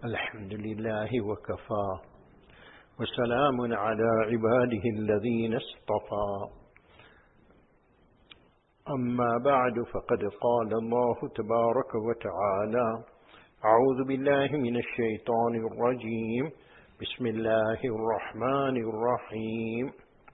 الحمد لله وكفى وسلام على عباده الذين اصطفى أما بعد فقد قال الله تبارك وتعالى أعوذ بالله من الشيطان الرجيم بسم الله الرحمن الرحيم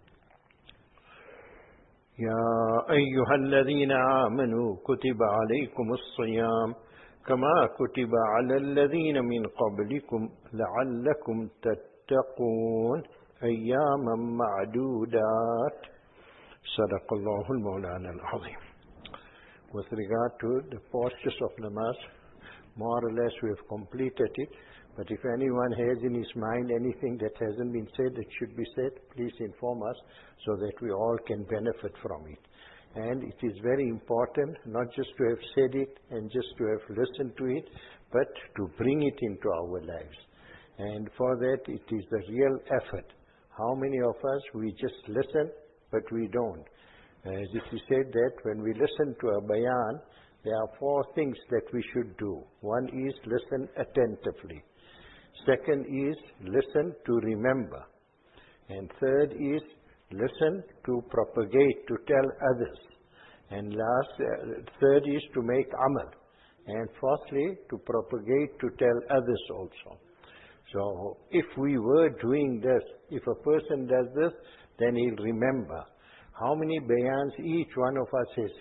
يا أيها الذين آمنوا كتب عليكم الصيام كما كتب على الذين من قبلكم لعلكم تتقون أياما معدودات صدق الله المولانا العظيم. With regard to the postures of namaz, more or less we have completed it, but if anyone has in his mind anything that hasn't been said that should be said, please inform us so that we all can benefit from it. And it is very important not just to have said it and just to have listened to it, but to bring it into our lives. And for that it is the real effort. How many of us, we just listen, but we don't. As it is said that when we listen to a bayan, there are four things that we should do. One is listen attentively. Second is listen to remember. And third is listen to propagate, to tell others. And third is to make amal. And fourthly, to propagate, to tell others also. So if we were doing this, if a person does this, then he'll remember. How many bayans each one of us has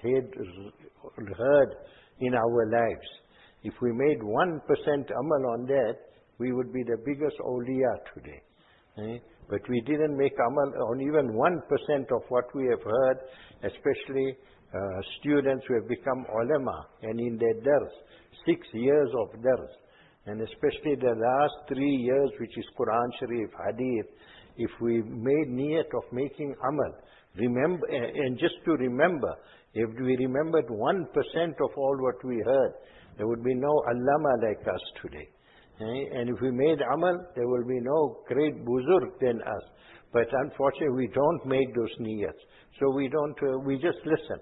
heard in our lives? If we made 1% amal on that, we would be the biggest awliya today. But we didn't make amal on even 1% of what we have heard, especially students who have become ulama, and in their dars, 6 years of dars, and especially the last 3 years, which is Quran Sharif, Hadith. If we made niyat of making amal, remember, and just to remember, if we remembered 1% of all what we heard, there would be no allama like us today. And if we made amal, there will be no great buzurg than us. But unfortunately, we don't make those niyats. So we don't, we just listen.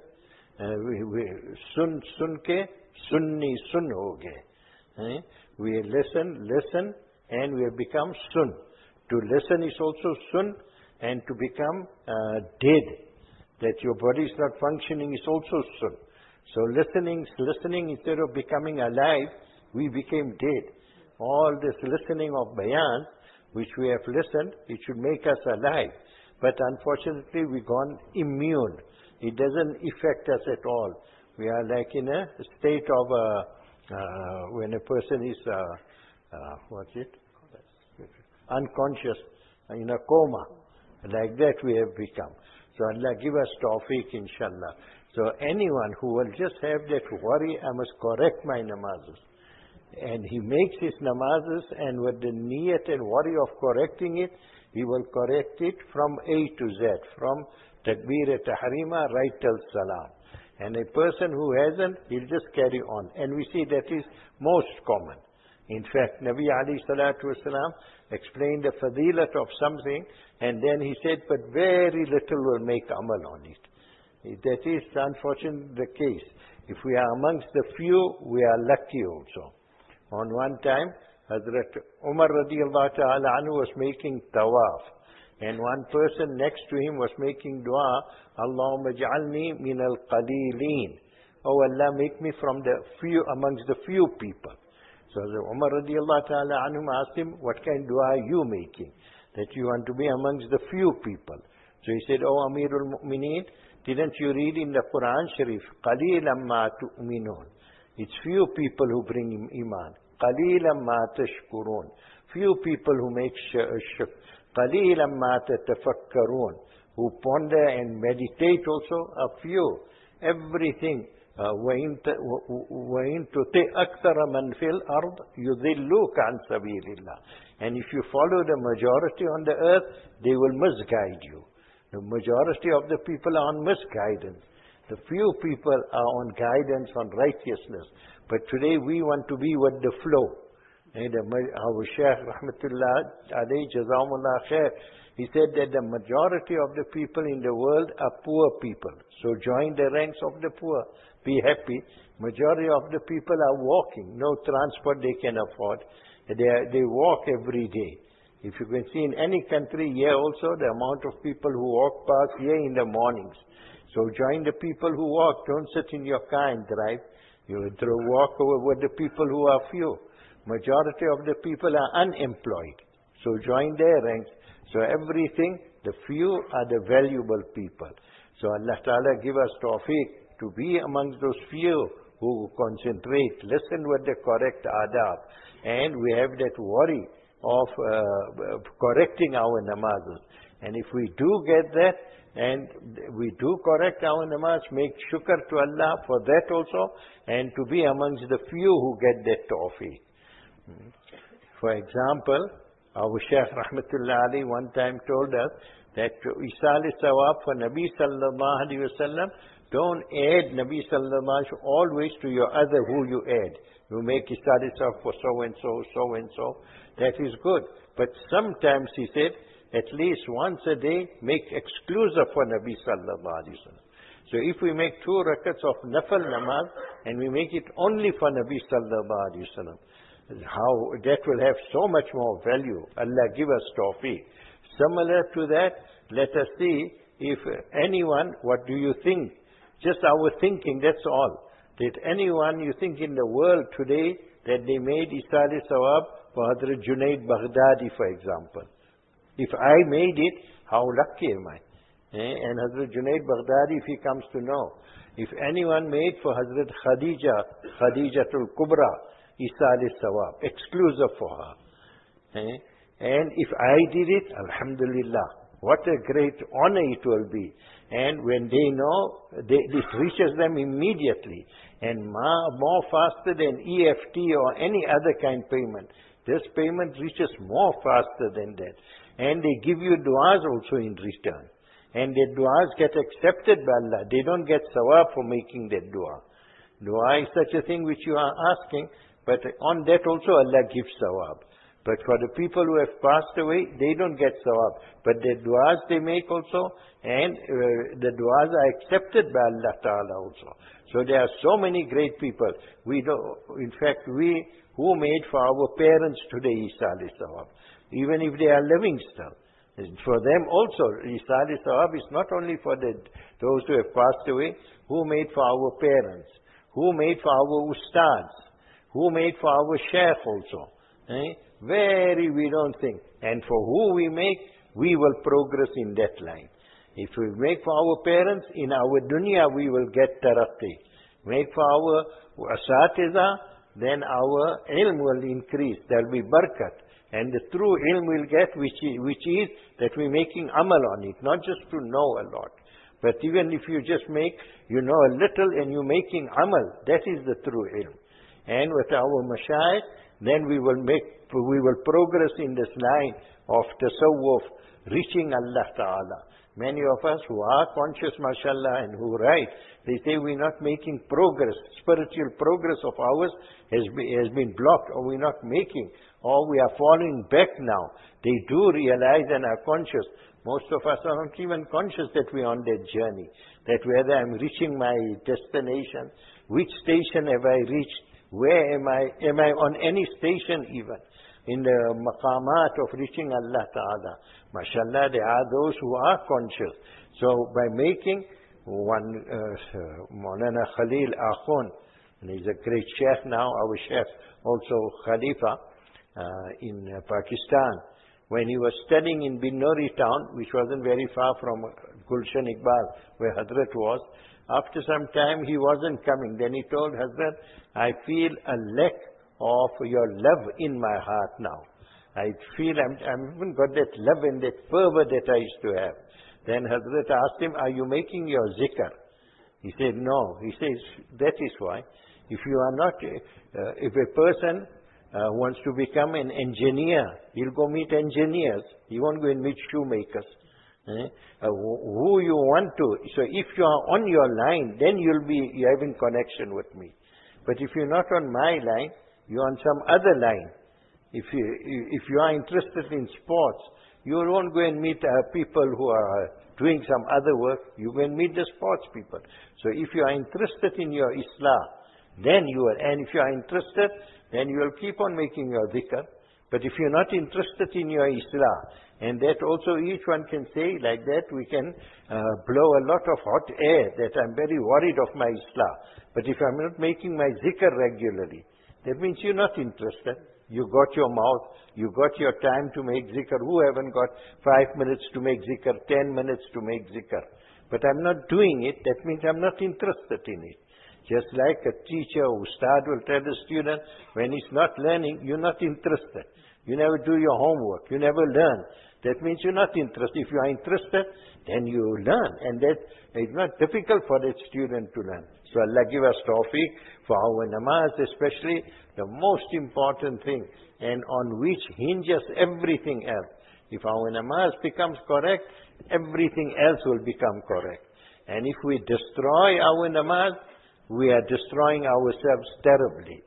Sun ke, sunni sun ho gaye. We listen, and we have become sun. To listen is also sun, and to become dead, that your body is not functioning, is also sun. So listening instead of becoming alive, we became dead. All this listening of bayan, which we have listened, it should make us alive. But unfortunately, we've gone immune. It doesn't affect us at all. We are like in a state of, when a person is, unconscious, in a coma. Like that we have become. So Allah give us tawfiq, inshallah. So anyone who will just have that worry, I must correct my namazes. And he makes his namazes, and with the niyat and worry of correcting it, he will correct it from A to Z, from Takbir Tahrima right till Salam. And a person who hasn't, he'll just carry on. And we see that is most common. In fact, Nabi alayhi salatu wasalam explained the fadilat of something, and then he said, but very little will make amal on it. That is unfortunately the case. If we are amongst the few, we are lucky also. On one time, Hazrat Umar radiallahu ta'ala anhu was making tawaf, and one person next to him was making dua, Allahumma ja'alni min al-qaleeleen. Oh Allah, make me from the few, amongst the few people. So Umar radiallahu ta'ala anhu asked him, what kind of dua are you making? That you want to be amongst the few people. So he said, oh Amirul Mu'mineen, didn't you read in the Quran Sharif, قَلِيلًا مَا تُؤْمِنُونَ? It's few people who bring iman. قَلِيلًا مَا تَشْكُرُونَ. Few people who make shukr. قَلِيلًا مَا تَتَفَكَّرُونَ. Who ponder and meditate also, a few. Everything. وَإِن تُطِعْ أَكْثَرَ مَنْ فِي الْأَرْضِ يُضِلُّوكَ عَنْ سَبِيلِ اللَّهِ. And if you follow the majority on the earth, they will misguide you. The majority of the people are on misguidance. The few people are on guidance, on righteousness. But today we want to be with the flow. And our Shaykh Rahmatullah alayhi Jazamullah Khair, he said that the majority of the people in the world are poor people. So join the ranks of the poor. Be happy. Majority of the people are walking. No transport they can afford. They walk every day. If you can see in any country, here also, the amount of people who walk past here in the mornings. So join the people who walk. Don't sit in your car and drive. You walk over with the people who are few. Majority of the people are unemployed. So join their ranks. So everything, the few are the valuable people. So Allah Ta'ala give us tawfiq to be amongst those few who concentrate, listen with the correct adab. And we have that worry of correcting our namazes. And if we do get that, and we do correct our namaz, make shukr to Allah for that also, and to be amongst the few who get that tawfiq. For example, our Shaykh Rahmatullah Ali one time told us that Isal Sawab for Nabi Sallallahu Alaihi Wasallam, don't add Nabi Sallallahu Alaihi Wasallam always to your other who you add. You make Isal Sawab for so and so, so and so. That is good. But sometimes, he said, at least once a day, make exclusive for Nabi Sallallahu Alaihi Wasallam. So if we make 2 rakats of nafal namaz, and we make it only for Nabi Sallallahu Alaihi Wasallam, how that will have so much more value. Allah give us tawfiq. Similar to that, let us see if anyone, what do you think? Just our thinking, that's all. That anyone you think in the world today that they made Isali Sawab for Hazrat Junaid Baghdadi, for example. If I made it, how lucky am I? And Hazrat Junaid Baghdadi, if he comes to know. If anyone made for Hazrat Khadijatul Kubra, Isali Sawab, exclusive for her. And if I did it, Alhamdulillah, what a great honor it will be. And when they know, it reaches them immediately. And more faster than EFT or any other kind of payment. This payment reaches more faster than that. And they give you du'as also in return. And the du'as get accepted by Allah. They don't get sawab for making that du'a. Du'a is such a thing which you are asking, but on that also Allah gives sawab. But for the people who have passed away, they don't get sawab. But the du'as they make also, and the du'as are accepted by Allah Ta'ala also. So there are so many great people. In fact, we who made for our parents today Isali Sawab, even if they are living still. For them also, Isali Sawab is not only for those who have passed away, who made for our parents, who made for our ustads, who made for our sheikh also. We don't think. And for who we make, we will progress in that line. If we make for our parents, in our dunya we will get taraqqi. Make for our asatiza, then our ilm will increase. There will be barakat. And the true ilm we'll get, which is that we're making amal on it, not just to know a lot. But even if you just you know a little and you're making amal, that is the true ilm. And with our mashayikh, then we will progress in this line of tasawwuf, reaching Allah Ta'ala. Many of us who are conscious, mashallah, and who write, they say we're not making progress. Spiritual progress of ours has been blocked, or we're not making, or we are falling back now. They do realize and are conscious. Most of us are not even conscious that we're on that journey. That whether I'm reaching my destination, which station have I reached, where am I? Am I on any station even? In the maqamat of reaching Allah Ta'ala. MashaAllah, there are those who are conscious. So by making one, Maulana Khalil Akhun, and he's a great sheikh now, our sheikh, also Khalifa in Pakistan. When he was studying in Binori town, which wasn't very far from Gulshan Iqbal, where Hazrat was, after some time he wasn't coming. Then he told Hazrat, I feel a lack of your love in my heart now. I feel I haven't got that love and that fervor that I used to have. Then Hazrat asked him, are you making your zikr? He said, no. He says, that is why. If you are not, if a person wants to become an engineer, he'll go meet engineers. He won't go and meet shoemakers. Who you want to. So if you are on your line, then you're having connection with me. But if you're not on my line, you're on some other line. If you are interested in sports, you won't go and meet people who are doing some other work. You go and meet the sports people. So if you are interested in your Islah, then you will. And if you are interested, then you will keep on making your dhikr. But if you're not interested in your Islah, and that also each one can say like that, we can blow a lot of hot air that I'm very worried of my Islah. But if I'm not making my zikr regularly, that means you're not interested. You got your mouth, you got your time to make zikr. Who haven't got 5 minutes to make zikr, 10 minutes to make zikr? But I'm not doing it, that means I'm not interested in it. Just like a teacher or ustad will tell a student, when he's not learning, you're not interested. You never do your homework, you never learn. That means you're not interested. If you are interested, then you learn. And that is not difficult for that student to learn. So Allah give us tawfiq for our namaz, especially the most important thing, and on which hinges everything else. If our namaz becomes correct, everything else will become correct. And if we destroy our namaz, we are destroying ourselves terribly.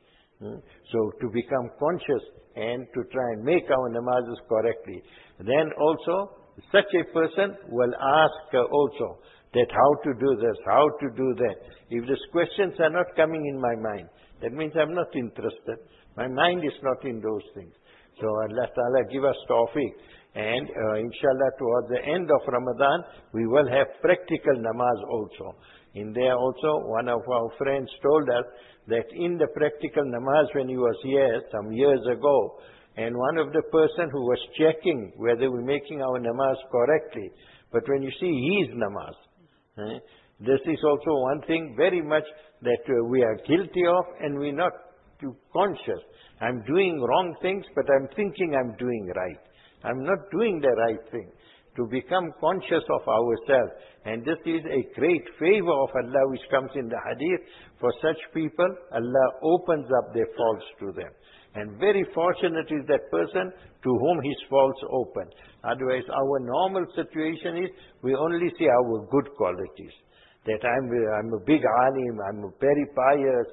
So to become conscious and to try and make our namazes correctly. Then also, such a person will ask also that how to do this, how to do that. If these questions are not coming in my mind, that means I'm not interested. My mind is not in those things. So Allah Ta'ala give us tawfiq. And inshallah towards the end of Ramadan, we will have practical namaz also. In there also, one of our friends told us that in the practical namaz when he was here some years ago, and one of the person who was checking whether we're making our namaz correctly, but when you see his namaz, this is also one thing very much that we are guilty of, and we're not too conscious. I'm doing wrong things, but I'm thinking I'm doing right. I'm not doing the right thing. To become conscious of ourselves. And this is a great favor of Allah which comes in the hadith. For such people, Allah opens up their faults to them. And very fortunate is that person to whom his faults open. Otherwise, our normal situation is we only see our good qualities. That I'm a big alim, I'm very pious,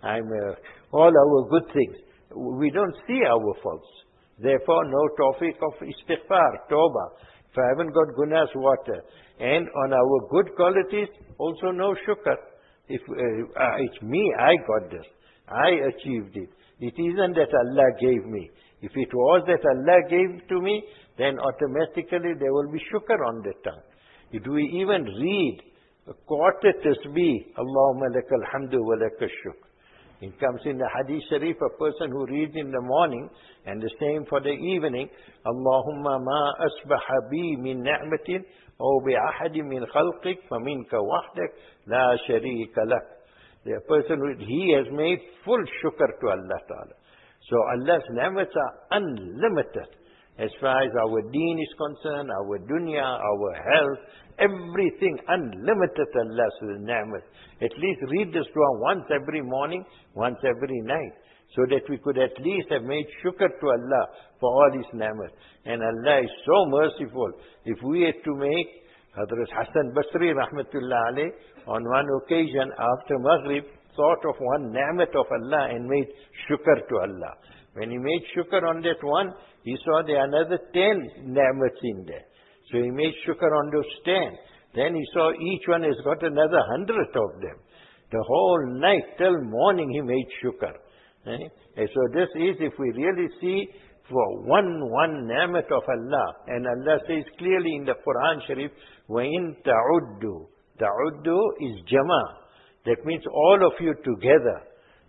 all our good things. We don't see our faults. Therefore, no tawfiq of istighfar, tawbah. If I haven't got gunas, water. And on our good qualities, also no shukr. If it's me, I got this. I achieved it. It isn't that Allah gave me. If it was that Allah gave to me, then automatically there will be shukr on the tongue. If we even read a quarter tasbih, Allahumma lakal hamdu wa lakal shukr. It comes in the Hadith Sharif, a person who reads in the morning, and the same for the evening, Allahumma ma asbaha bi min ni'matin, aw bi ahadi min khalqik, fa minka wahdak, la sharika lak. The person, he has made full shukr to Allah Ta'ala. So Allah's ni'mats are unlimited. As far as our deen is concerned, our dunya, our health, everything unlimited Allah's ni'mat. At least read this dua once every morning, once every night, so that we could at least have made shukr to Allah for all His ni'mat. And Allah is so merciful. If we had to make, Hazrat Hassan Basri rahmatullah alayh, on one occasion after Maghrib, thought of one ni'mat of Allah and made shukr to Allah. When he made shukr on that one, he saw there are another 10 ni'mats in there. So he made shukr on those 10. Then he saw each one has got another 100 of them. The whole night till morning he made shukr. And so this is, if we really see for one ni'mat of Allah, and Allah says clearly in the Quran Sharif, وَإِن تَعُدُّوا. Ta'uddu is jama. That means all of you together.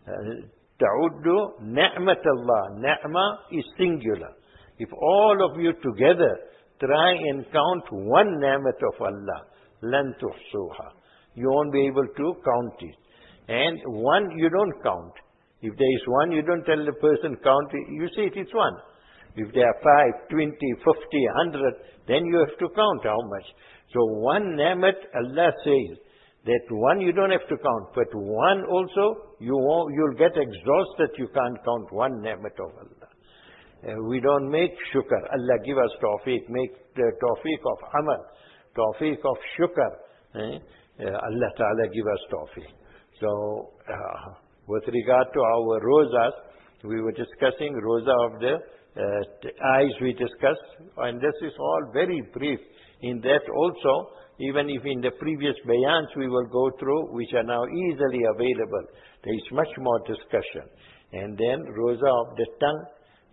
Ta'uddu ni'mat Allah. Ni'ma is singular. If all of you together try and count one ni'mat of Allah, lan tuhsuha. You won't be able to count it. And one you don't count. If there is one, you don't tell the person count it. You say it is one. If there are 5, 20, 50, 100, then you have to count how much. So one ni'mat, Allah says that one you don't have to count, but one also you'll get exhausted. You can't count one ni'mat of Allah. We don't make shukr. Allah give us tawfiq. Make the tawfiq of amal, tawfiq of shukr. Allah Ta'ala give us tawfiq. So, with regard to our rozas, we were discussing roza of the eyes we discussed, and this is all very brief. In that also, even if in the previous bayans we will go through, which are now easily available, there is much more discussion. And then roza of the tongue,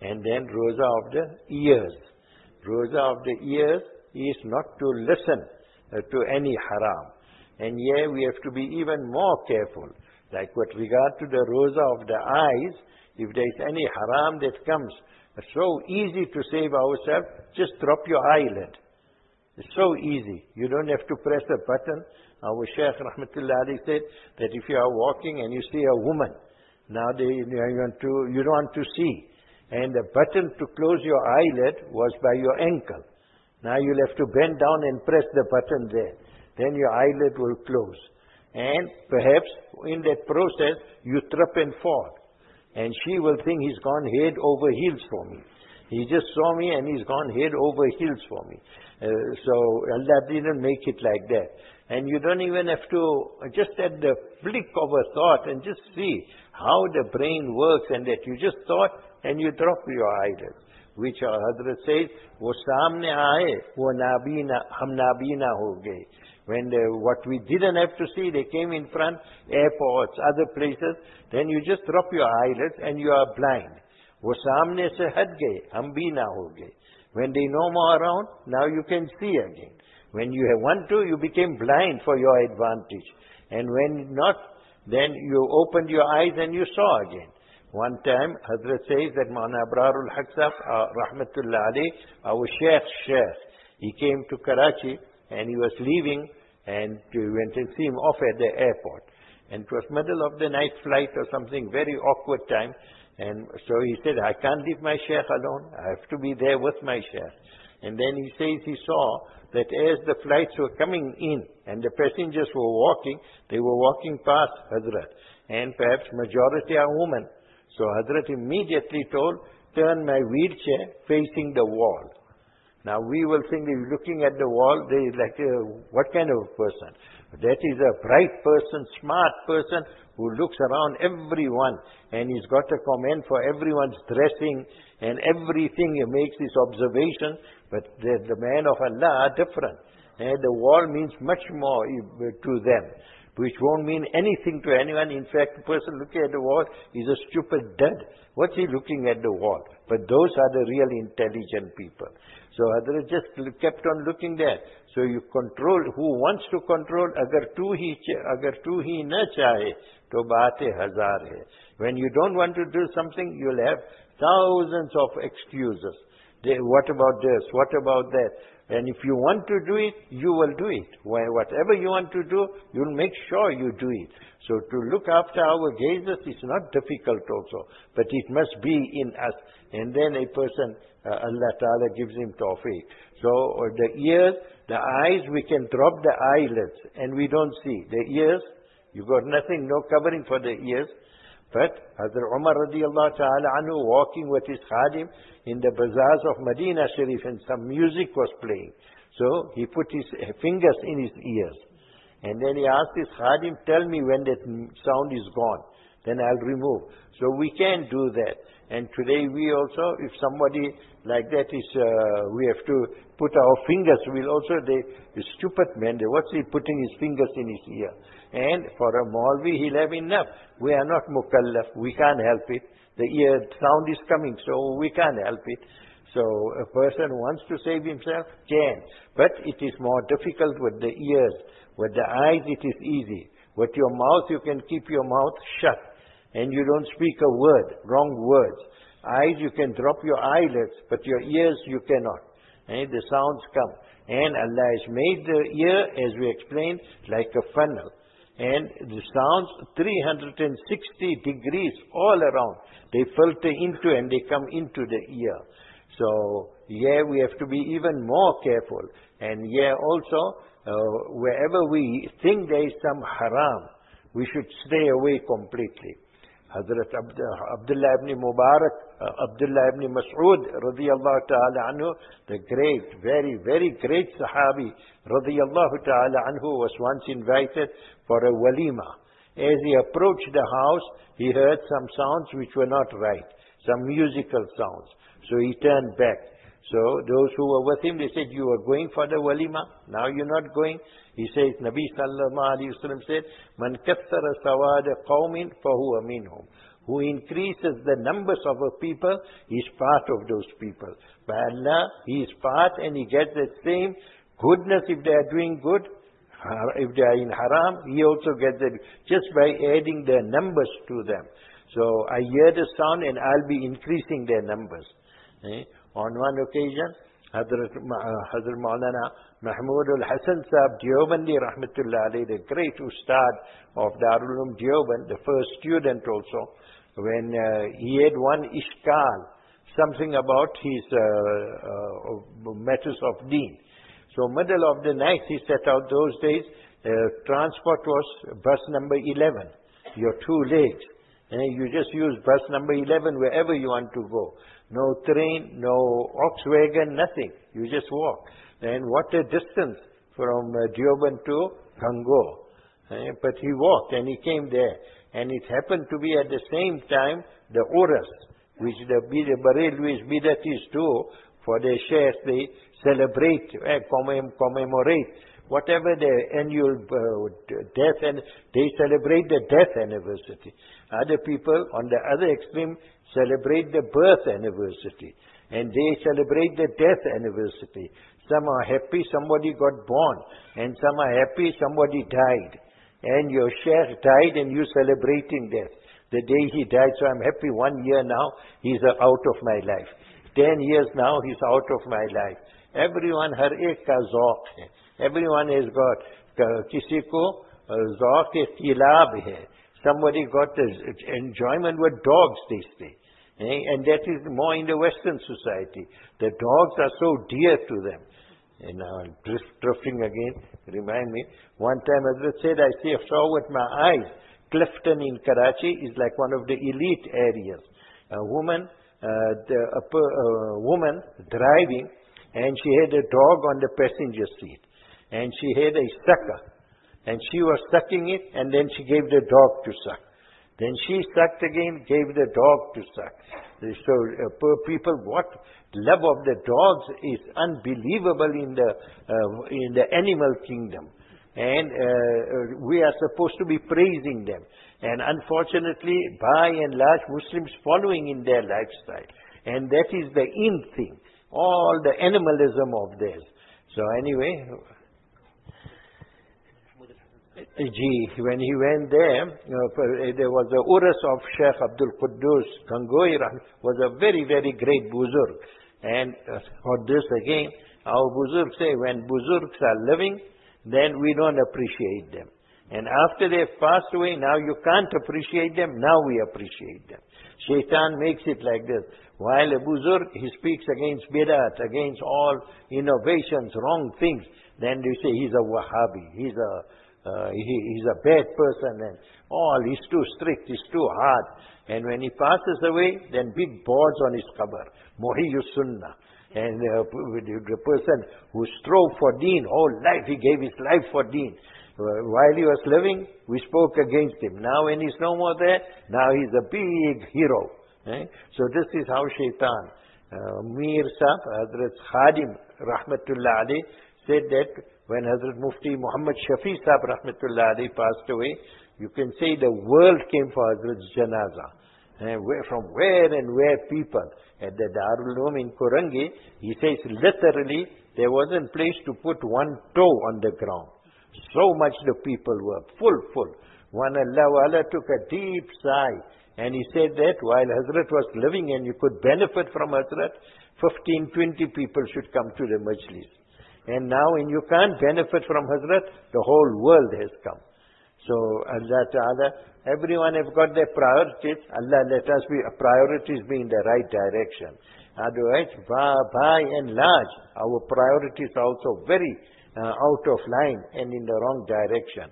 And then roza of the ears. Roza of the ears is not to listen to any haram. And here we have to be even more careful. Like with regard to the roza of the eyes, if there is any haram that comes, it's so easy to save ourselves, just drop your eyelid. It's so easy. You don't have to press a button. Our Shaykh Rahmatullah Ali said that if you are walking and you see a woman, now you don't want to see. And the button to close your eyelid was by your ankle. Now you'll have to bend down and press the button there. Then your eyelid will close. And perhaps in that process, you trip and fall. And she will think he's gone head over heels for me. He just saw me and he's gone head over heels for me. So Allah didn't make it like that. And you don't even have to, just at the flick of a thought and just see how the brain works, and that you just thought and you drop your eyelids. Which our Hazrat says, wo samne aaye, wo nabina, hum nabina ho gaye. When what we didn't have to see, they came in front, airports, other places, then you just drop your eyelids and you are blind. Wo samne se hat gaye, hum bina ho gaye. When they no more around, now you can see again. When you want to, you became blind for your advantage. And when not, then you opened your eyes and you saw again. One time, Hazrat says that Maulana Abrarul Haq Sahab, Rahmatullah Ali, our Sheikh, he came to Karachi and he was leaving, and we went and see him off at the airport. And it was middle of the night flight or something, very awkward time. And so he said, I can't leave my Sheikh alone. I have to be there with my Sheikh. And then he says he saw that as the flights were coming in and the passengers were walking, they were walking past Hazrat. And perhaps majority are women. So Hazrat immediately told, turn my wheelchair facing the wall. Now we will think, if looking at the wall, they like, what kind of a person? That is a bright person, smart person, who looks around everyone, and he's got a comment for everyone's dressing and everything. He makes this observation, but the man of Allah are different. And the wall means much more to them, which won't mean anything to anyone. In fact, the person looking at the wall is a stupid dud. What's he looking at the wall? But those are the real intelligent people. So Hazrat just kept on looking there. So you control, who wants to control, agar tu hi na chahe, to baate hazar hai. When you don't want to do something, you'll have thousands of excuses. What about this? What about that? And if you want to do it, you will do it. Whatever you want to do, you'll make sure you do it. So to look after our gazes is not difficult also, but it must be in us. And then a person, Allah Ta'ala gives him tawfiq. So the ears, the eyes, we can drop the eyelids and we don't see. The ears, you got nothing, no covering for the ears. But Hazrat Umar radiallahu ta'ala anhu walking with his khadim in the bazaars of Medina Sharif, and some music was playing. So he put his fingers in his ears. And then he asked his khadim, tell me when that sound is gone. Then I'll remove. So we can do that. And today we also, if somebody like that is, we have to put our fingers, we'll also, the stupid man, what's he putting his fingers in his ear? And for a Maulvi, he'll have enough. We are not mukallaf, we can't help it. The ear sound is coming, so we can't help it. So a person who wants to save himself can. But it is more difficult with the ears. With the eyes, it is easy. With your mouth, you can keep your mouth shut. And you don't speak a word, wrong words. Eyes, you can drop your eyelids, but your ears, you cannot. And the sounds come. And Allah has made the ear, as we explained, like a funnel. And the sounds, 360 degrees all around. They filter into and they come into the ear. So, here we have to be even more careful. And here also, wherever we think there is some haram, we should stay away completely. Hazrat Abdullah ibn Mubarak, Abdullah ibn Mas'ud radiyallahu ta'ala anhu, the great, very, very great Sahabi radiyallahu ta'ala anhu, was once invited for a walima. As he approached the house, he heard some sounds which were not right, some musical sounds. So he turned back. So those who were with him, they said, you are going for the walima, now you're not going. He says, Nabi sallallahu alayhi wa sallam said, Man kathara sawada qawmin fahuwa minhum. who increases the numbers of a people, is part of those people. By Allah, he is part and he gets the same goodness if they are doing good. If they are in haram, he also gets it just by adding their numbers to them. So I hear the sound and I'll be increasing their numbers. On one occasion, Hazrat Maulana Mahmud al-Hasan Sahib Deobandi Rahmatullah alayhi, the great Ustad of Darul Uloom Deoband, the first student also, when he had one ishkal, something about his matters of deen. So middle of the night he set out. Those days transport was bus number 11, your two legs. You just use bus number 11 wherever you want to go. No train, no ox wagon, nothing. You just walk. And what a distance from Deoband to Gango. But he walked and he came there. And it happened to be at the same time the Uras, which the Barelwis Bidatis do for their shares. They celebrate, commemorate whatever their annual death, and they celebrate the death anniversary. Other people on the other extreme celebrate the birth anniversary, and they celebrate the death anniversary. Some are happy somebody got born, and some are happy somebody died. And your sheikh died and you celebrating death. The day he died, so I'm happy 1 year now, he's out of my life. 10 years now, he's out of my life. Everyone har ek ka zauq hai. Everyone has got, kisi ko zauq e tilab hai. Somebody got enjoyment with dogs, they say. And that is more in the Western society. The dogs are so dear to them. And now I'm drifting again, remind me. One time Hazrat said, I saw with my eyes, Clifton in Karachi is like one of the elite areas. A woman driving, and she had a dog on the passenger seat. And she had a sucker. And she was sucking it, and then she gave the dog to suck. Then she sucked again, gave the dog to suck. So people, what love of the dogs is unbelievable in the animal kingdom. And we are supposed to be praising them. And unfortunately, by and large, Muslims following in their lifestyle. And that is the in thing. All the animalism of theirs. So anyway, when he went there, there was a Uras of Sheikh Abdul Quddus Gangoi, was a very, very great Buzurg. And for this again, our Buzurg say, when Buzurgs are living, then we don't appreciate them. And after they've passed away, now you can't appreciate them, now we appreciate them. Shaitan makes it like this. While a Buzurg, he speaks against Bidat, against all innovations, wrong things, then they say he's a Wahhabi, he's a bad person, and he's too strict, he's too hard. And when he passes away, then big boards on his qabr, Muhiyyus Sunnah. And the person who strove for deen, whole life, he gave his life for deen. While he was living, we spoke against him. Now when he's no more there, now he's a big hero. So this is how Shaitan. Mir Sahib, Hazrat Khadim Rahmatullah Ali, said that when Hazrat Mufti Muhammad Shafi Sahib Rahmatullah Ali passed away, you can say the world came for Hazrat's Janaza. From where and where people. At the Darul Uloom in Korangi, he says literally there wasn't place to put one toe on the ground. So much the people were full. One Allah took a deep sigh, and he said that while Hazrat was living and you could benefit from Hazrat, 15-20 people should come to the majlis. And now when you can't benefit from Hazrat, the whole world has come. So Allah Ta'ala, everyone have got their priorities. Allah let us be priorities be in the right direction. Otherwise, by and large, our priorities are also very out of line and in the wrong direction.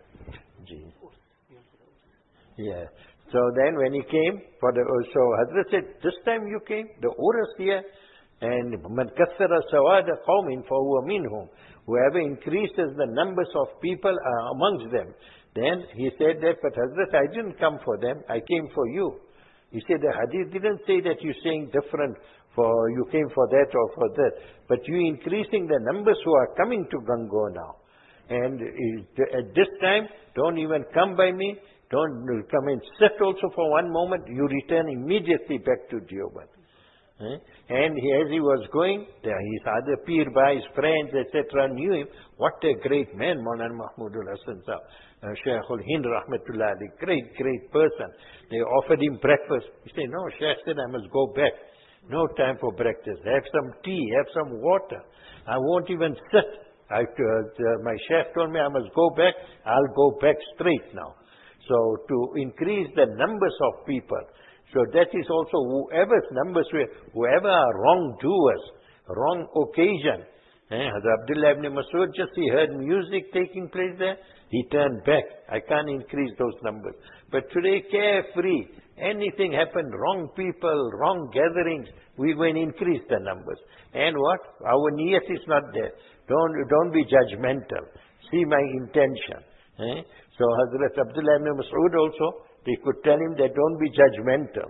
Yeah. So then when he came, so Hazrat said, this time you came, the Uras here, and man kathara sawada qawmin fahuwa minhum. Whoever increases the numbers of people amongst them. Then he said that, but Hazrat, I didn't come for them, I came for you. He said the hadith didn't say that you're saying different, for you came for that or for that. But you increasing the numbers who are coming to Gango now. And at this time, don't even come by me, Don't come and sit also for one moment. You return immediately back to Deoband. And as he was going, his other peer by his friends, etc., knew him. What a great man, Maulana Mahmudul Hasan Sahib, Shaykhul Hind Rahmatullah Ali, great person. They offered him breakfast. He said, no, Shaykh said, I must go back. No time for breakfast. Have some tea, have some water. I won't even sit. My Shaykh told me I must go back. I'll go back straight now. So to increase the numbers of people, so that is also whoever are wrongdoers, wrong occasion. Abdullah ibn Mas'ud, just he heard music taking place there, he turned back. I can't increase those numbers. But today, carefree, anything happened, wrong people, wrong gatherings, we go and increase the numbers. And what? Our niyat is not there. Don't be judgmental. See my intention. So Hazrat Abdullah ibn Mas'ud also, they could tell him that don't be judgmental.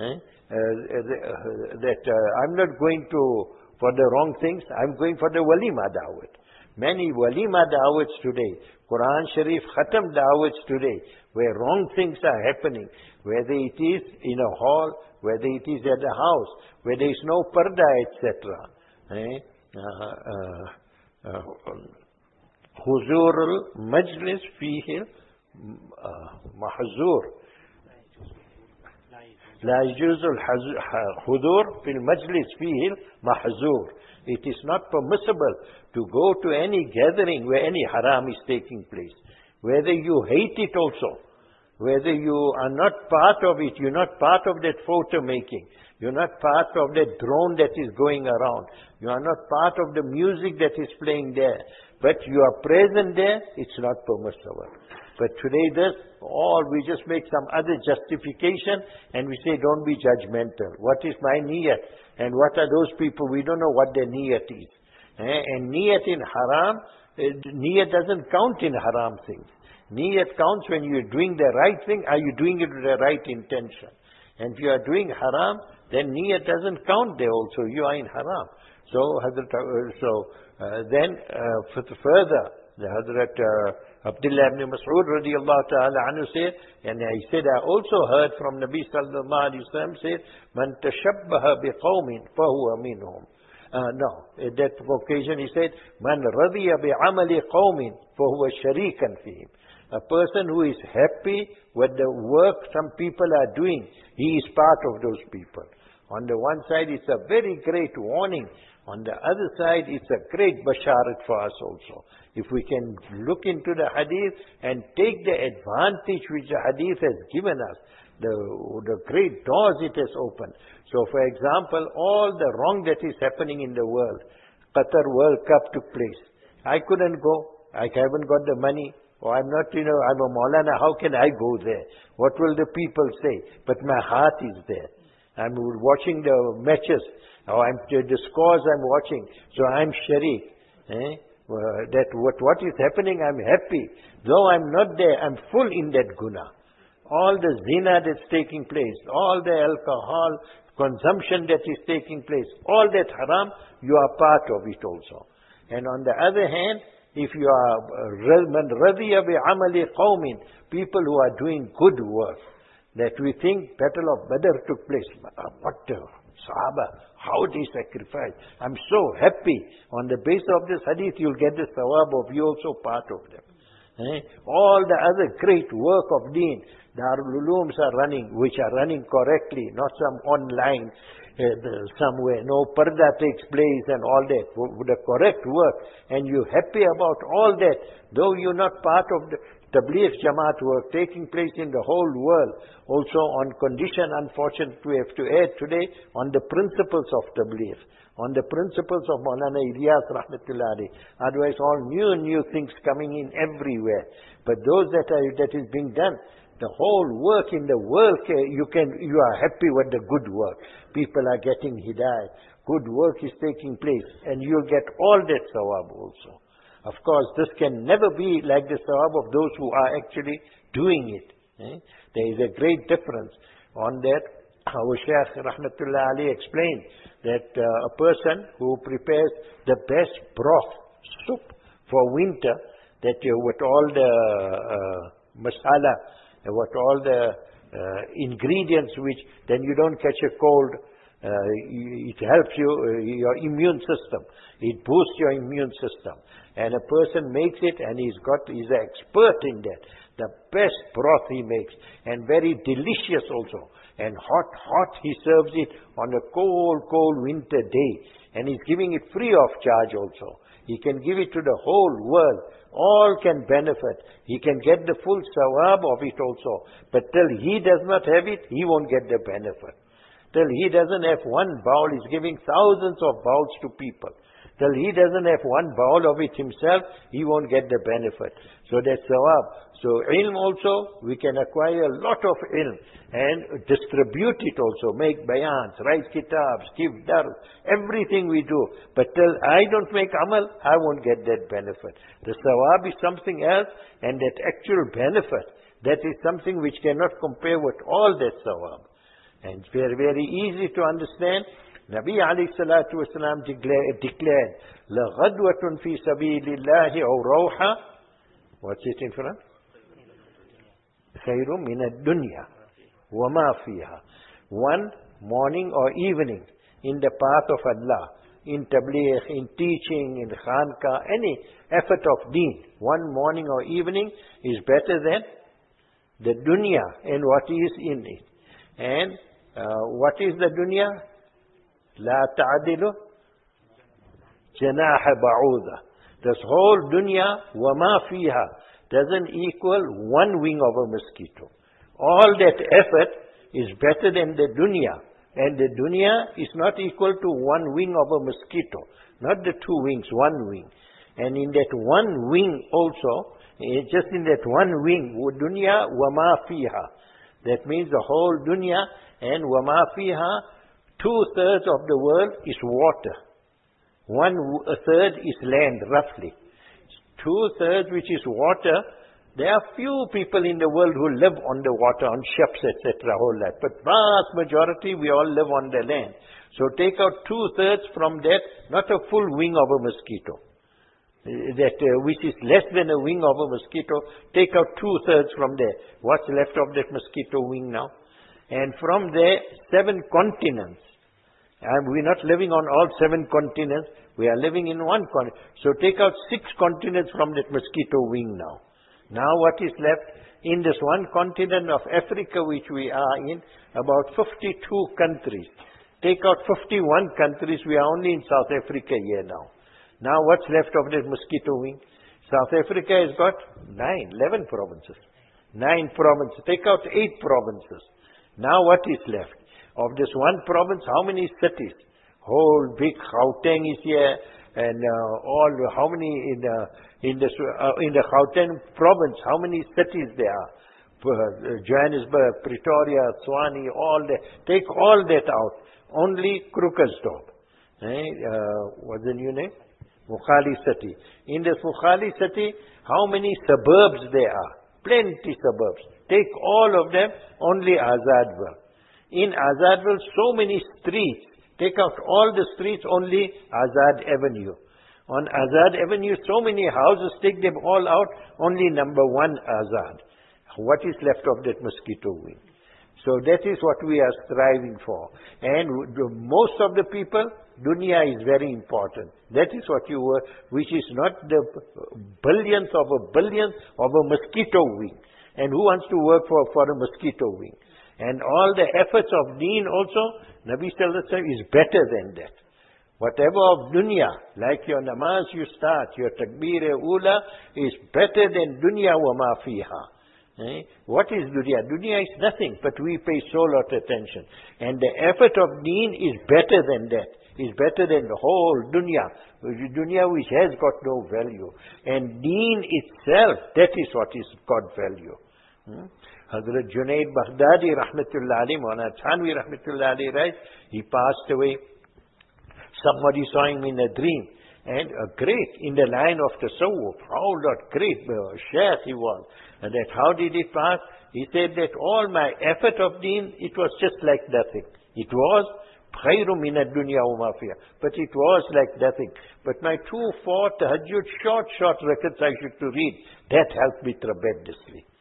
I'm not going for the wrong things, I'm going for the walima da'wat. Many walima da'wats today, Quran Sharif Khatam da'wats today, where wrong things are happening, whether it is in a hall, whether it is at a house, where there is no parda, etc. Huzur al-majlis fihi mahzur. لا يجوز الحضور في المجلس فيه المحظور. It is not permissible to go to any gathering where any haram is taking place. Whether you hate it also, whether you are not part of it, you're not part of that photo making, you're not part of that drone that is going around, you are not part of the music that is playing there, but you are present there, it's not permissible. But today we just make some other justification and we say don't be judgmental. What is my niyat? And what are those people? We don't know what their niyat is. And niyat in haram, niyat doesn't count in haram things. Niyat counts when you're doing the right thing. Are you doing it with the right intention? And if you are doing haram, then niyat doesn't count there also. You are in haram. So, further, the Hazrat Abdullah ibn Mas'ud radiyallahu ta'ala anhu said, and he said, I also heard from Nabi sallallahu alayhi wa sallam said, Man tashabbaha biqawmin fahuwa minhum. At that occasion he said, Man radiya bi'amali qawmin fahuwa sharikan fihim. A person who is happy with the work some people are doing, he is part of those people. On the one side it's a very great warning. On the other side, it's a great basharat for us also. If we can look into the hadith and take the advantage which the hadith has given us, the great doors it has opened. So for example, all the wrong that is happening in the world, Qatar World Cup took place. I couldn't go. I haven't got the money. Or I'm not, I'm a Maulana, how can I go there? What will the people say? But my heart is there. I'm watching the matches. Or the scores I'm watching. So I'm sharik. That what is happening, I'm happy. Though I'm not there, I'm full in that guna. All the zina that's taking place, all the alcohol consumption that is taking place, all that haram, you are part of it also. And on the other hand, if you are man radiya bi amali qawmin, people who are doing good work, that we think Battle of Badr took place. What Sahaba, how they sacrificed. I'm so happy. On the basis of this hadith, you'll get the sawab of you also part of them. All the other great work of deen, Darul Ulooms are running, which are running correctly, not some online, somewhere. No parda takes place and all that. With the correct work. And you're happy about all that, though you're not part of the Tabligh Jamaat work taking place in the whole world. Also on condition, unfortunately, we have to add today, on the principles of Tabligh. On the principles of Maulana Ilyas Rahmatullah Ali. Otherwise, all new things coming in everywhere. But those that is being done, the whole work in the world, you are happy with the good work. People are getting hidayah. Good work is taking place. And you'll get all that sawab also. Of course, this can never be like the sawab of those who are actually doing it. There is a great difference. On that, our Shaykh Rahmatullah Ali explained that a person who prepares the best broth, soup for winter, that with all the masala what all the ingredients which then you don't catch a cold. It helps you, your immune system. It boosts your immune system. And a person makes it and he's an expert in that. The best broth he makes, and very delicious also. And hot he serves it on a cold winter day. And he's giving it free of charge also. He can give it to the whole world. All can benefit. He can get the full sawab of it also. But till he does not have it, he won't get the benefit. Till he doesn't have one bowl, he's giving thousands of bowls to people. Till he doesn't have one bowl of it himself, he won't get the benefit. So that's sawab. So ilm also, we can acquire a lot of ilm and distribute it also, make bayans, write kitabs, give dars, everything we do. But till I don't make amal, I won't get that benefit. The sawab is something else, and that actual benefit, that is something which cannot compare with all that sawab. And it's very, very easy to understand. Nabi alayhi salatu wasalam declared, لَغَدْوَةٌ فِي سَبِيلِ اللَّهِ أَوْ رَوْحًا. What's it in front? خَيْرٌ مِنَ الدُّنْيَا وَمَا فِيهَا. One morning or evening in the path of Allah, in tabligh, in teaching, in khanqa, any effort of deen, one morning or evening is better than the dunya and what is in it. And what is the dunya? لا تعدل جناح بعوضة. This whole dunya, وما فيها, doesn't equal one wing of a mosquito. All that effort is better than the dunya. And the dunya is not equal to one wing of a mosquito. Not the two wings, one wing. And in that one wing also, just in that one wing, dunya وما فيها. That means the whole dunya, and وما فيها, 2/3 of the world is water. 1/3 is land, roughly. 2/3 which is water. There are few people in the world who live on the water, on ships, etc. whole life. But vast majority, we all live on the land. So take out 2/3 from that, not a full wing of a mosquito. That which is less than a wing of a mosquito, take out 2/3 from there. What's left of that mosquito wing now? And from there, 7 continents. And we're not living on all 7 continents. We are living in one continent. So take out 6 continents from that mosquito wing now. Now what is left? In this one continent of Africa which we are in, about 52 countries. Take out 51 countries, we are only in South Africa here now. Now what's left of that mosquito wing? South Africa has got 11 provinces. 9 provinces. Take out 8 provinces. Now what is left? Of this one province, how many cities? Whole big Gauteng is here, and how many in the Gauteng province? How many cities there are? Johannesburg, Pretoria, Tshwane, all that. Take all that out. Only Krugersdorp. What's the new name? Mukhali city. In this Mukhali city, how many suburbs there are? Plenty suburbs. Take all of them, only Azadville. In Azadville, so many streets. Take out all the streets, only Azad Avenue. On Azad Avenue, so many houses, take them all out, only number 1 Azad. What is left of that mosquito wing? So that is what we are striving for. And most of the people, dunya is very important. That is what you were, which is not the billions of a mosquito wing. And who wants to work for a mosquito wing? And all the efforts of deen also, Nabi Sallallahu Alaihi Wasallam is better than that. Whatever of dunya, like your namaz you start, your takbir-e-ula is better than dunya wa ma fiha. What is dunya? Dunya is nothing, but we pay so lot attention. And the effort of deen is better than that. Is better than the whole dunya. Dunya which has got no value. And deen itself, that is what is got value. Hazrat Junaid Baghdadi rahmatullah alayhi, Maulana Thanvi rahmatullah alayhi, right? He passed away. Somebody saw him in a dream. And a great, in the line of tasawwuf, how great shaykh he was. And that how did it pass? He said that all my effort of deen, it was just like nothing. It was خَيْرٌ مِنَ الدُّنْيَا وَمَا فِيهَا. But it was like nothing. But my 2-4 tahajjud, short rakats I used to read, that helped me tremendously.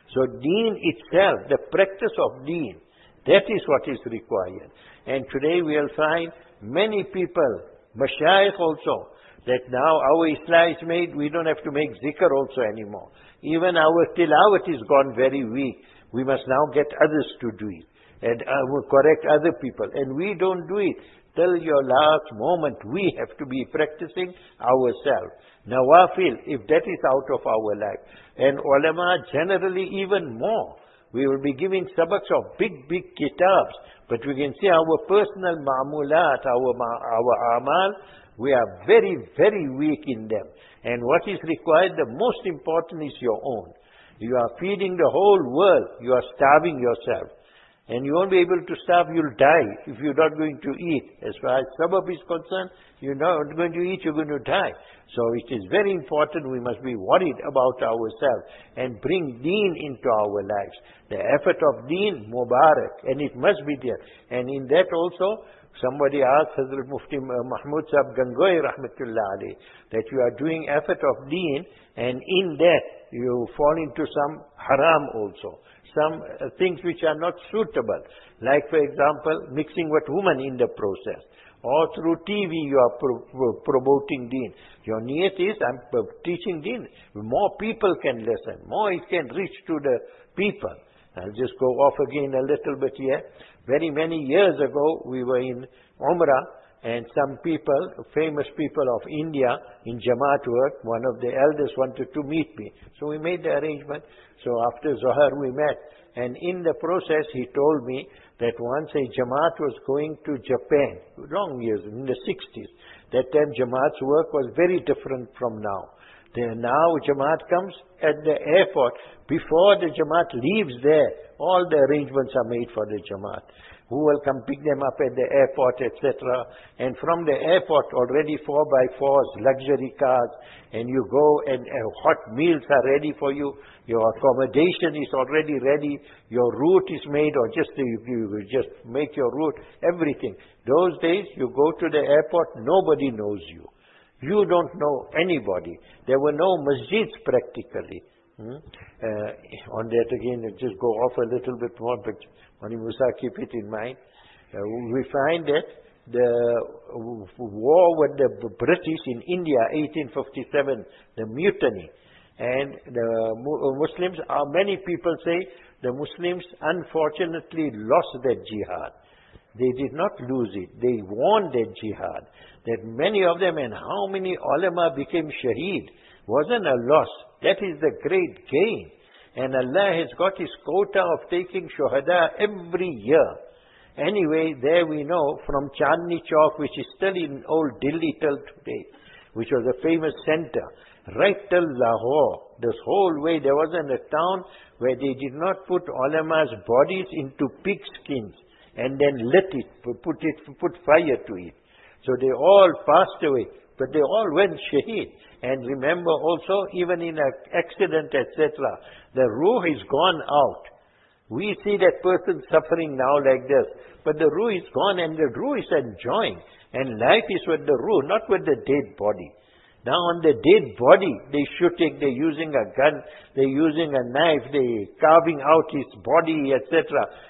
So deen itself, the practice of deen, that is what is required. And today we'll find many people, mashayikh also, that now our Islah is made, we don't have to make zikr also anymore. Even our tilawat is gone very weak. We must now get others to do it. And correct other people. And we don't do it. Till your last moment, we have to be practicing ourselves. Nawafil, if that is out of our life. And ulama generally even more. We will be giving sabaks of big kitabs. But we can see our personal ma'amulat, our amal, we are very, very weak in them. And what is required, the most important is your own. You are feeding the whole world. You are starving yourself. And you won't be able to starve, you'll die if you're not going to eat. As far as sabab is concerned, you're not going to eat, you're going to die. So it is very important, we must be worried about ourselves and bring deen into our lives. The effort of deen, Mubarak, and it must be there. And in that also, somebody asked Hazrat Mufti Mahmud Sahib Gangohi Rahmatullah alayhi, that you are doing effort of deen, and in that you fall into some haram also. Some things which are not suitable. Like for example, mixing with women in the process. Or through TV you are promoting deen. Your niyat is, I'm teaching deen. More people can listen. More it can reach to the people. I'll just go off again a little bit here. Very many years ago, we were in Umrah, and some people, famous people of India, in Jamaat work, one of the elders wanted to meet me. So we made the arrangement. So after Zohar we met. And in the process he told me that once a Jamaat was going to Japan, long years, in the 60s. That time Jamaat's work was very different from now. Now Jamaat comes at the airport. Before the Jamaat leaves there, all the arrangements are made for the Jamaat. Who will come pick them up at the airport, etc. And from the airport, already 4x4s, luxury cars, and you go and hot meals are ready for you. Your accommodation is already ready. Your route is made, or just you just make your route, everything. Those days, you go to the airport, nobody knows you. You don't know anybody. There were no masjids practically. On that again, just go off a little bit more, but Mani Musa, keep it in mind. We find that the war with the British in India, 1857, the mutiny, and the Muslims, many people say the Muslims unfortunately lost that jihad. They did not lose it. They won that jihad. That many of them, and how many ulama became shaheed, wasn't a loss. That is the great gain. And Allah has got His quota of taking shuhada every year. Anyway, there we know from Chandni Chowk, which is still in old Delhi till today, which was a famous center, right till Lahore, this whole way, there wasn't a town where they did not put ulama's bodies into pig skins and then lit it, put fire to it. So they all passed away, but they all went shaheed. And remember also, even in an accident, etc., the ruh is gone out. We see that person suffering now like this, but the ruh is gone and the ruh is enjoying. And life is with the ruh, not with the dead body. Now on the dead body, they're shooting, they're using a gun, they're using a knife, they're carving out his body, etc.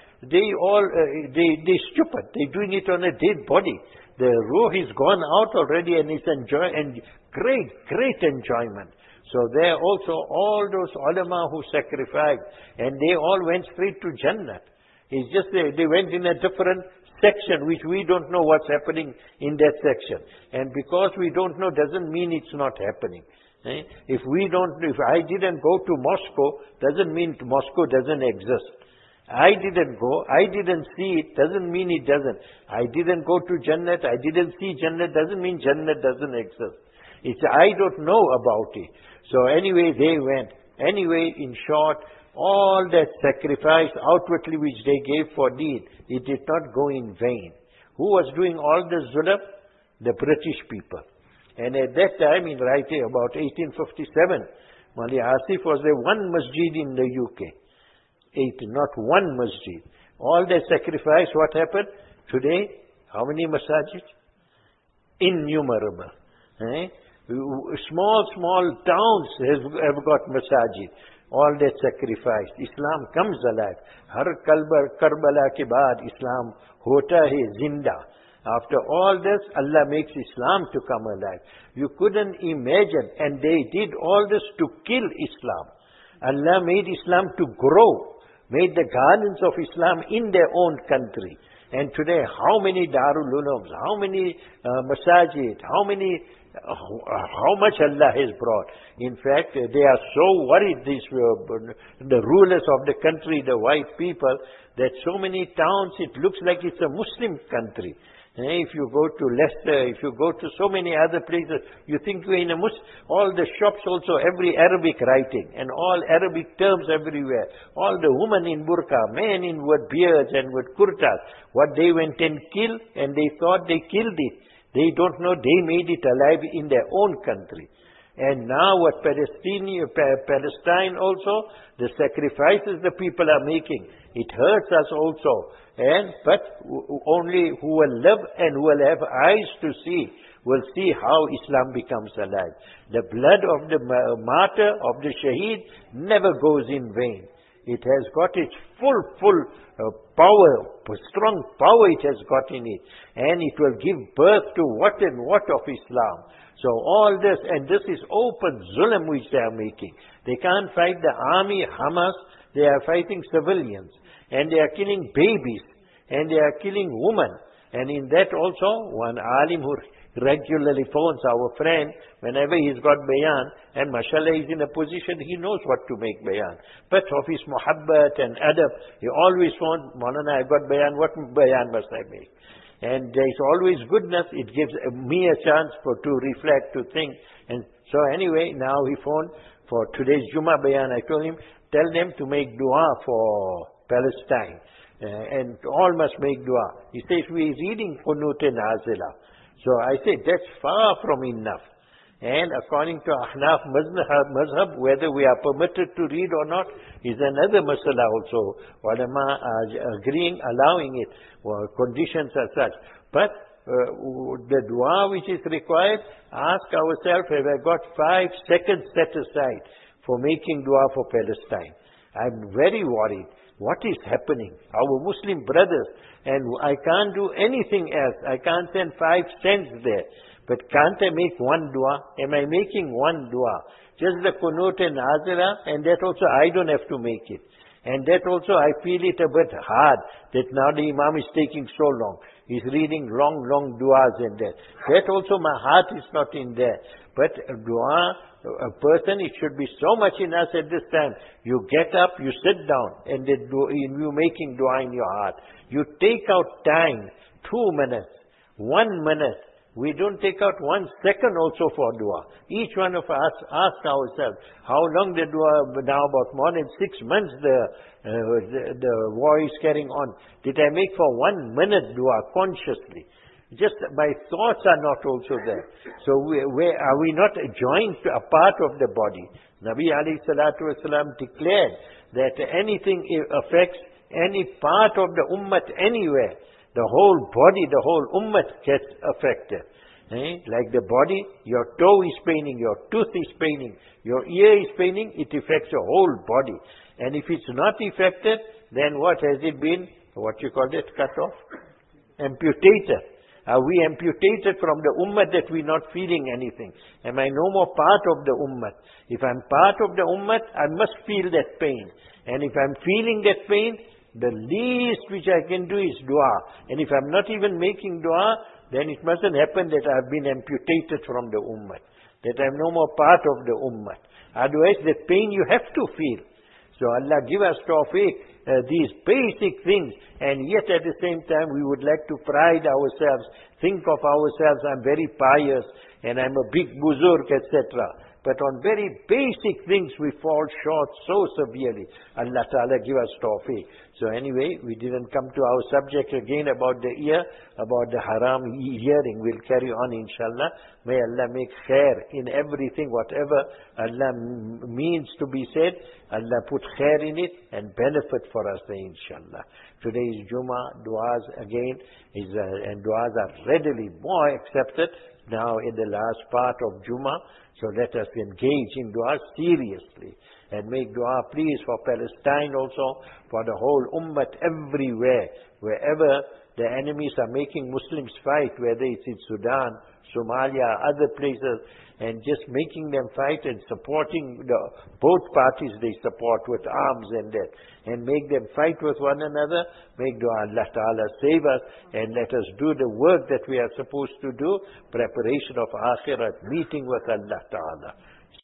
They're stupid. They're doing it on a dead body. The ruh is gone out already and it's enjoying, great enjoyment. So there also all those ulama who sacrificed, and they all went straight to Jannah. It's just they went in a different section which we don't know what's happening in that section. And because we don't know doesn't mean it's not happening. If I didn't go to Moscow, doesn't mean Moscow doesn't exist. I didn't go, I didn't see it, doesn't mean it doesn't. I didn't go to Jannah, I didn't see Jannah, doesn't mean Jannah doesn't exist. It's I don't know about it. So anyway, they went. Anyway, in short, all that sacrifice outwardly which they gave for deen, it did not go in vain. Who was doing all the zulm? The British people. And at that time, in right here, about 1857, Mali Asif was the one masjid in the UK. Not one masjid. All that sacrifice, what happened? Today, how many masajid? Innumerable. Small towns have got masajid. All that sacrificed. Islam comes alive. Har Karbala ke baad Islam hota hai zinda. After all this, Allah makes Islam to come alive. You couldn't imagine, and they did all this to kill Islam. Allah made Islam to grow, made the gardens of Islam in their own country. And today, how many Darul Ulums, how many masajid, how much Allah has brought. In fact, they are so worried, the rulers of the country, the white people, that so many towns, it looks like it's a Muslim country. If you go to Leicester, if you go to so many other places, you think you're in a Muslim. All the shops also, every Arabic writing, and all Arabic terms everywhere. All the women in burqa, men in with beards and with kurtas. What they went and killed, and they thought they killed it. They don't know they made it alive in their own country. And now what Palestine also, the sacrifices the people are making, it hurts us also. But only who will live and who will have eyes to see, will see how Islam becomes alive. The blood of the martyr, of the shaheed, never goes in vain. It has got its full power, strong power it has got in it. And it will give birth to what and what of Islam. So all this, and this is open zulm which they are making. They can't fight the army, Hamas, they are fighting civilians. And they are killing babies. And they are killing women. And in that also, one alim who regularly phones our friend, whenever he's got bayan, and mashallah he's in a position, he knows what to make bayan. But of his muhabbat and adab, he always phones, Maulana, I got bayan, what bayan must I make? And there is always goodness, it gives me a chance to reflect, to think. And so anyway, now he phoned for today's Jummah bayan. I told him, tell them to make dua for Palestine. And all must make dua. He says, we are reading Qunut Nazila. So I say, that's far from enough. And according to Ahnaf Mazhab, whether we are permitted to read or not, is another masala also. Ulama are agreeing, allowing it. Conditions are such. But the dua which is required, ask ourselves, have I got 5 seconds set aside for making dua for Palestine? I'm very worried. What is happening? Our Muslim brothers, and I can't do anything else. I can't send 5 cents there. But can't I make one dua? Am I making one dua? Just the Qunut and Nazira, and that also I don't have to make it. And that also I feel it a bit hard, that now the Imam is taking so long. He's reading long duas and that. That also my heart is not in there. But dua, a person, it should be so much in us at this time. You get up, you sit down, and you're making dua in your heart. You take out time, 2 minutes, 1 minute. We don't take out 1 second also for dua. Each one of us ask ourselves, how long the dua, now about more than 6 months the war is carrying on. Did I make for 1 minute dua consciously? Just my thoughts are not also there. So are we not joined to a part of the body? Nabi alayhi salatu wasalam declared that anything affects any part of the ummah anywhere, the whole body, the whole ummah gets affected. Like the body, your toe is paining, your tooth is paining, your ear is paining, it affects your whole body. And if it's not affected, then what has it been? What you call it? Cut off? Amputated. Are we amputated from the ummah that we're not feeling anything? Am I no more part of the ummah? If I'm part of the ummah, I must feel that pain. And if I'm feeling that pain, the least which I can do is dua. And if I'm not even making dua, then it mustn't happen that I've been amputated from the ummah. That I'm no more part of the ummah. Otherwise, that pain you have to feel. So Allah give us tawfiq, these basic things, and yet at the same time we would like to pride ourselves, think of ourselves, I'm very pious, and I'm a big buzurg, etc. But on very basic things we fall short so severely. Allah Ta'ala give us tawfiq. So anyway, we didn't come to our subject again about the ear, about the haram hearing. We'll carry on inshallah. May Allah make khair in everything, whatever Allah means to be said. Allah put khair in it and benefit for us there inshallah. Today is Jummah, du'as again, and du'as are readily more accepted. now in the last part of Jummah. So let us engage in dua seriously and make dua please for Palestine also, for the whole ummah everywhere, wherever the enemies are making Muslims fight, whether it's in Sudan, Somalia, other places, and just making them fight and supporting both parties they support with arms and that, and make them fight with one another. Make dua Allah Ta'ala save us and let us do the work that we are supposed to do, preparation of Akhirat, meeting with Allah Ta'ala.